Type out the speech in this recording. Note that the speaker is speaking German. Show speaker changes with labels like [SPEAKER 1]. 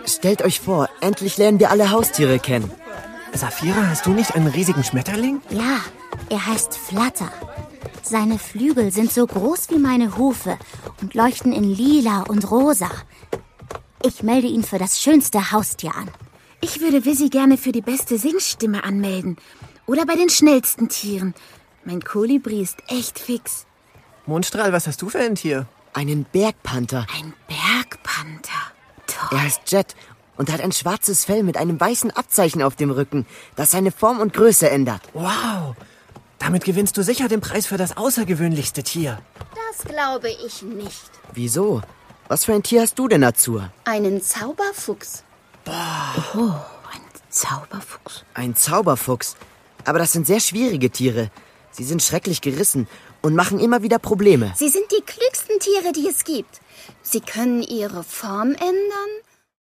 [SPEAKER 1] Stellt euch vor, endlich lernen wir alle Haustiere kennen.
[SPEAKER 2] Saphira, hast du nicht einen riesigen Schmetterling?
[SPEAKER 3] Ja, er heißt Flutter. Seine Flügel sind so groß wie meine Hufe und leuchten in lila und rosa. Ich melde ihn für das schönste Haustier an.
[SPEAKER 4] Ich würde Visi gerne für die beste Singstimme anmelden. Oder bei den schnellsten Tieren. Mein Kolibri ist echt fix.
[SPEAKER 2] Mondstrahl, was hast du für ein Tier?
[SPEAKER 1] Einen Bergpanther.
[SPEAKER 4] Ein Bergpanther. Toll.
[SPEAKER 1] Er heißt Jet und hat ein schwarzes Fell mit einem weißen Abzeichen auf dem Rücken, das seine Form und Größe ändert.
[SPEAKER 2] Wow, damit gewinnst du sicher den Preis für das außergewöhnlichste Tier.
[SPEAKER 5] Das glaube ich nicht.
[SPEAKER 1] Wieso? Was für ein Tier hast du denn, Azur?
[SPEAKER 5] Einen Zauberfuchs.
[SPEAKER 4] Oh, ein Zauberfuchs.
[SPEAKER 1] Ein Zauberfuchs. Aber das sind sehr schwierige Tiere. Sie sind schrecklich gerissen und machen immer wieder Probleme.
[SPEAKER 5] Sie sind die klügsten Tiere, die es gibt. Sie können ihre Form ändern